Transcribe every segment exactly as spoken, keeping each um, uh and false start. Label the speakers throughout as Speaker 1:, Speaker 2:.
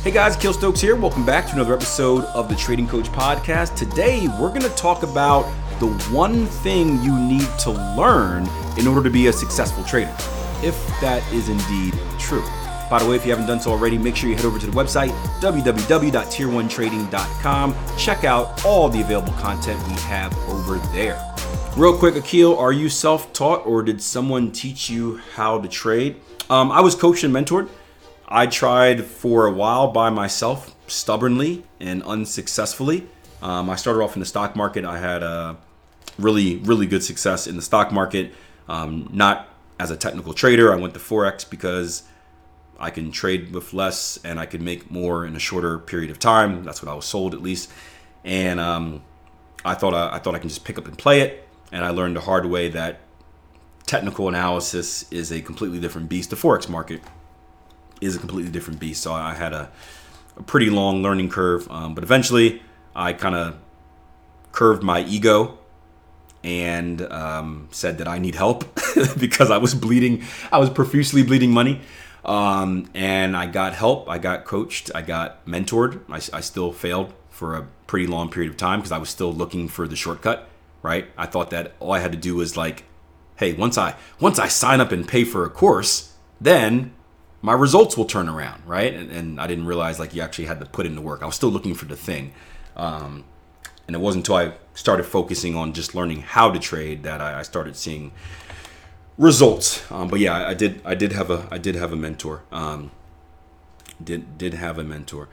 Speaker 1: Hey guys, Akil Stokes here. Welcome back to another episode of the Trading Coach Podcast. Today, we're going to talk about the one thing you need to learn in order to be a successful trader, if that is indeed true. By the way, if you haven't done so already, make sure you head over to the website, w w w dot tier one trading dot com. Check out all the available content we have over there. Real quick, Akil, are you self-taught or did someone teach you how to trade? Um, I was coached and mentored. I tried for a while by myself, stubbornly and unsuccessfully. Um, I started off in the stock market. I had a really, really good success in the stock market. Um, not as a technical trader. I went to Forex because I can trade with less and I could make more in a shorter period of time. That's what I was sold, at least. And um, I thought I, I thought I can just pick up and play it. And I learned the hard way that technical analysis is a completely different beast. The Forex market is a completely different beast. So I had a, a pretty long learning curve. Um, but eventually I kind of curved my ego and um, said that I need help because I was bleeding. I was profusely bleeding money. Um, and I got help. I got coached. I got mentored. I, I still failed for a pretty long period of time because I was still looking for the shortcut, right? I thought that all I had to do was like, hey, once I once I sign up and pay for a course, then my results will turn around, right? And, and I didn't realize like you actually had to put in the work. I was still looking for the thing. Um, and it wasn't until I started focusing on just learning how to trade that I, I started seeing results. Um, but yeah, I, I did I did have a I did have a mentor. Um, did did have a mentor.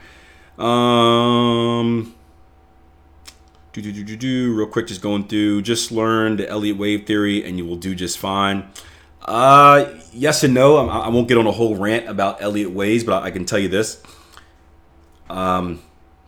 Speaker 1: Um do, do, do, do, do, real quick, just going through, just learn the Elliott wave theory and you will do just fine. Uh, yes and no. I, I won't get on a whole rant about Elliott waves, but I, I can tell you this. Um,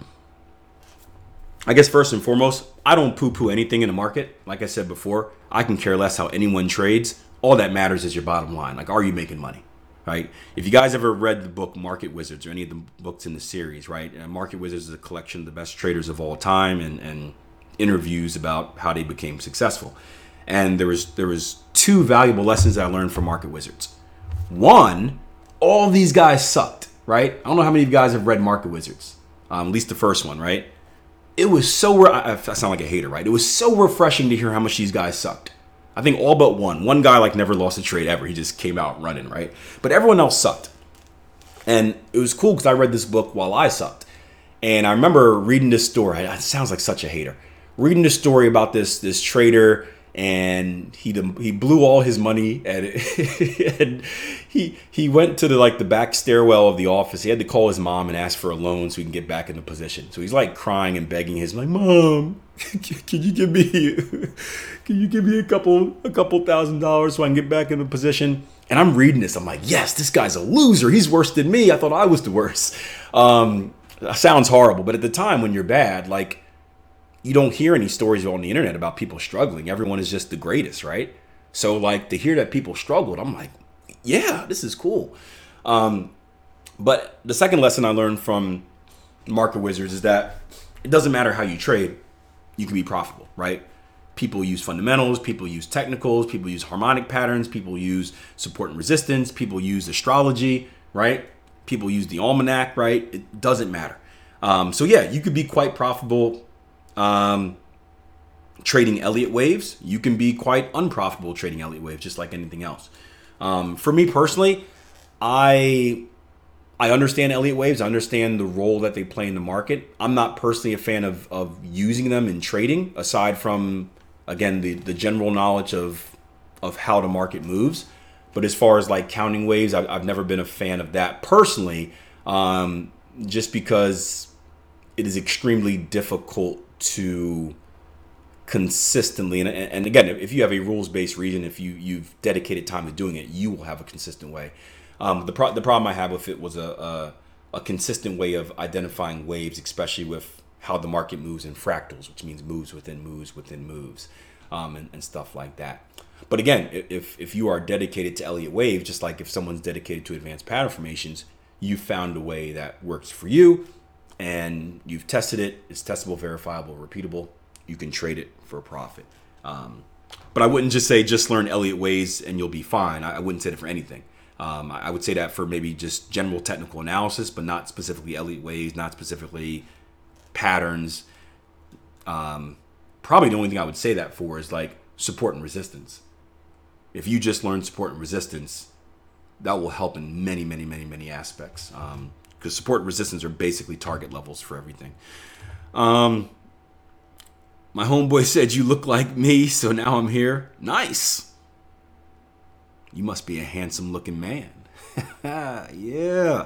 Speaker 1: I guess first and foremost, I don't poo-poo anything in the market. Like I said before, I can care less how anyone trades. All that matters is your bottom line. Like, are you making money, right? If you guys ever read the book Market Wizards or any of the books in the series, right? Uh, Market Wizards is a collection of the best traders of all time and, and interviews about how they became successful. And there was there was two valuable lessons that I learned from Market Wizards. One, all these guys sucked, right? I don't know how many of you guys have read Market Wizards, um, at least the first one, right? It was so, re- I, I sound like a hater, right? It was so refreshing to hear how much these guys sucked. I think all but one. One guy like never lost a trade ever. He just came out running, right? But everyone else sucked. And it was cool because I read this book while I sucked. And I remember reading this story. It sounds like such a hater. Reading this story about this, this trader, and he he blew all his money at it. And he he went to the like the back stairwell of the office. He had to call his mom and ask for a loan so he can get back into position. So he's like crying and begging his like, Mom, can you give me can you give me a couple a couple thousand dollars so I can get back into position? And I'm reading this. I'm like, yes, this guy's a loser. He's worse than me. I thought I was the worst. Um, sounds horrible, but at the time when you're bad, like, you don't hear any stories on the internet about people struggling. Everyone is just the greatest, right? So like to hear that people struggled, I'm like, yeah, this is cool. Um, but the second lesson I learned from Market Wizards is that it doesn't matter how you trade, you can be profitable, right? People use fundamentals, people use technicals, people use harmonic patterns, people use support and resistance, people use astrology, right? People use the almanac, right? It doesn't matter. Um, so yeah, you could be quite profitable Um, trading Elliott waves. You can be quite unprofitable trading Elliott waves, just like anything else. Um, for me personally, I I understand Elliott waves. I understand the role that they play in the market. I'm not personally a fan of of using them in trading, aside from again the the general knowledge of of how the market moves. But as far as like counting waves, I've, I've never been a fan of that personally, um, just because it is extremely difficult to consistently, and, and again, if you have a rules-based reason, if you you've dedicated time to doing it, you will have a consistent way. Um, the pro- the problem I had with it was a, a a consistent way of identifying waves, especially with how the market moves in fractals, which means moves within moves within moves, um, and, and stuff like that. But again, if if you are dedicated to Elliott wave, just like if someone's dedicated to advanced pattern formations, you found a way that works for you. And you've tested it, it's testable, verifiable, repeatable, you can trade it for a profit. Um, but I wouldn't just say just learn Elliott waves and you'll be fine. I, I wouldn't say that for anything. Um, I would say that for maybe just general technical analysis, but not specifically Elliott waves, not specifically patterns. Um, probably the only thing I would say that for is like support and resistance. If you just learn support and resistance, that will help in many, many, many, many aspects. Um, because support and resistance are basically target levels for everything. Um, my homeboy said, you look like me, so now I'm here. Nice. You must be a handsome looking man. Yeah.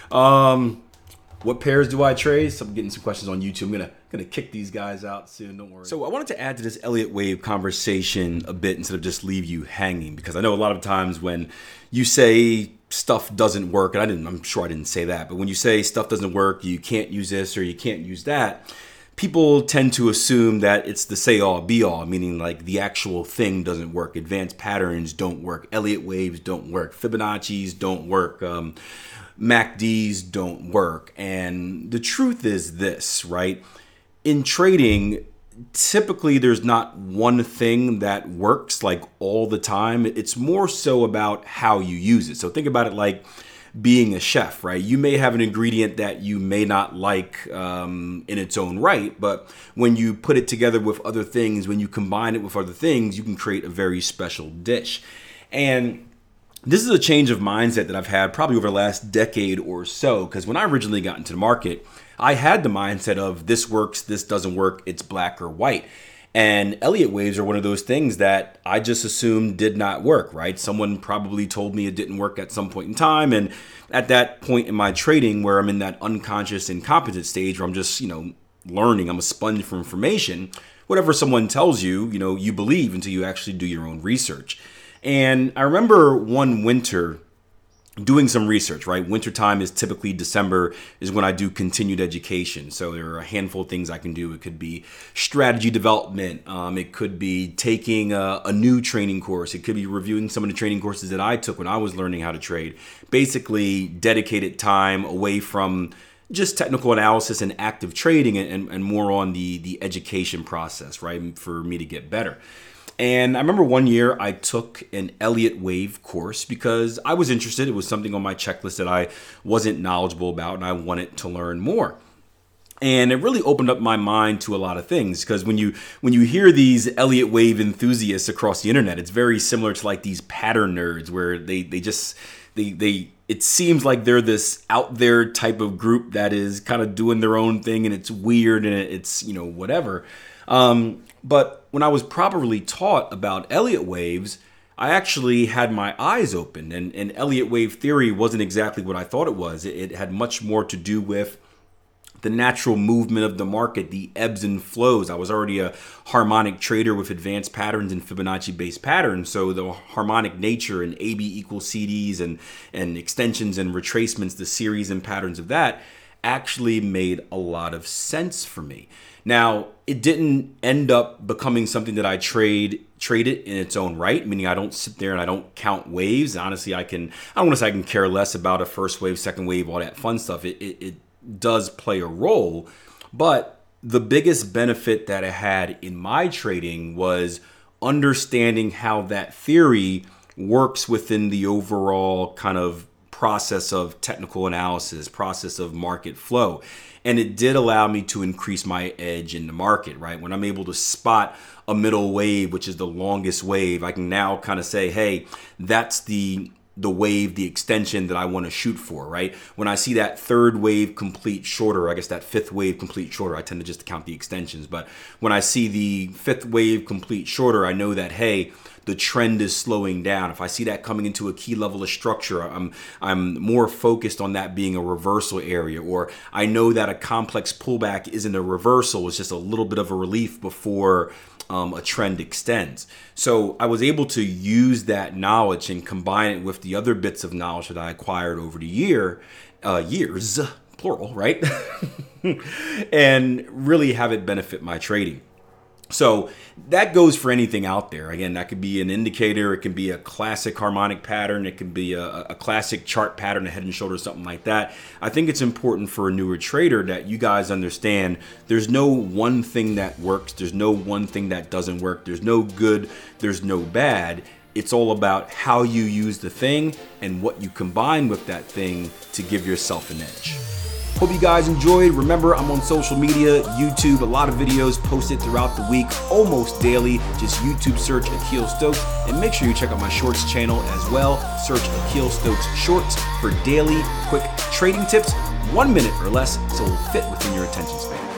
Speaker 1: Um, what pairs do I trade? So I'm getting some questions on YouTube. I'm gonna gonna kick these guys out soon. Don't worry. So I wanted to add to this Elliott wave conversation a bit instead of just leave you hanging, because I know a lot of times when you say stuff doesn't work, and I didn't. I'm sure I didn't say that, but when you say stuff doesn't work, you can't use this or you can't use that, people tend to assume that it's the say all be all, meaning like the actual thing doesn't work. Advanced patterns don't work. Elliott waves don't work. Fibonacci's don't work. Um, M A C Ds don't work. And the truth is this, right? In trading, typically there's not one thing that works like all the time. It's more so about how you use it. So think about it like being a chef, right? You may have an ingredient that you may not like um, in its own right, but when you put it together with other things, when you combine it with other things, you can create a very special dish. And this is a change of mindset that I've had probably over the last decade or so, because when I originally got into the market, I had the mindset of this works, this doesn't work, it's black or white. And Elliott waves are one of those things that I just assumed did not work, right? Someone probably told me it didn't work at some point in time. And at that point in my trading where I'm in that unconscious incompetent stage where I'm just, you know, learning, I'm a sponge for information, whatever someone tells you, you know, you believe until you actually do your own research. And I remember one winter doing some research, right? Wintertime is typically December is when I do continued education. So there are a handful of things I can do. It could be strategy development. Um, it could be taking a, a new training course. It could be reviewing some of the training courses that I took when I was learning how to trade. Basically dedicated time away from just technical analysis and active trading and, and, and more on the, the education process, right? For me to get better. And I remember one year I took an Elliott wave course because I was interested. It was something on my checklist that I wasn't knowledgeable about and I wanted to learn more. And it really opened up my mind to a lot of things, because when you when you hear these Elliott wave enthusiasts across the internet, it's very similar to like these pattern nerds where they they just they they it seems like they're this out there type of group that is kind of doing their own thing, and it's weird and it's, you know, whatever. Um, but when I was properly taught about Elliott waves, I actually had my eyes opened, and, and Elliott wave theory wasn't exactly what I thought it was. It, it had much more to do with the natural movement of the market, the ebbs and flows. I was already a harmonic trader with advanced patterns and Fibonacci-based patterns. So the harmonic nature and A B equals C Ds and, and extensions and retracements, the series and patterns of that actually made a lot of sense for me. Now, it didn't end up becoming something that I trade traded in its own right, meaning I don't sit there and I don't count waves. Honestly, I can, I don't want to say I can care less about a first wave, second wave, all that fun stuff. It, it, it does play a role, but the biggest benefit that it had in my trading was understanding how that theory works within the overall kind of process of technical analysis, process of market flow. And it did allow me to increase my edge in the market, right? When I'm able to spot a middle wave, which is the longest wave, I can now kind of say, hey, that's the the wave, the extension that I want to shoot for, right? When I see that third wave complete shorter, I guess that fifth wave complete shorter, I tend to just count the extensions. But when I see the fifth wave complete shorter, I know that, hey, the trend is slowing down. If I see that coming into a key level of structure, I'm I'm more focused on that being a reversal area. Or I know that a complex pullback isn't a reversal, it's just a little bit of a relief before um, a trend extends. So I was able to use that knowledge and combine it with the other bits of knowledge that I acquired over the year, uh, years, plural, right? And really have it benefit my trading. So that goes for anything out there. Again, that could be an indicator. It can be a classic harmonic pattern. It can be a, a classic chart pattern, a head and shoulders, something like that. I think it's important for a newer trader that you guys understand there's no one thing that works. There's no one thing that doesn't work. There's no good. There's no bad. It's all about how you use the thing and what you combine with that thing to give yourself an edge. Hope you guys enjoyed. Remember, I'm on social media, YouTube, a lot of videos posted throughout the week, almost daily. Just YouTube search Akil Stokes, and make sure you check out my shorts channel as well. Search Akil Stokes Shorts for daily quick trading tips, one minute or less, so it will fit within your attention span.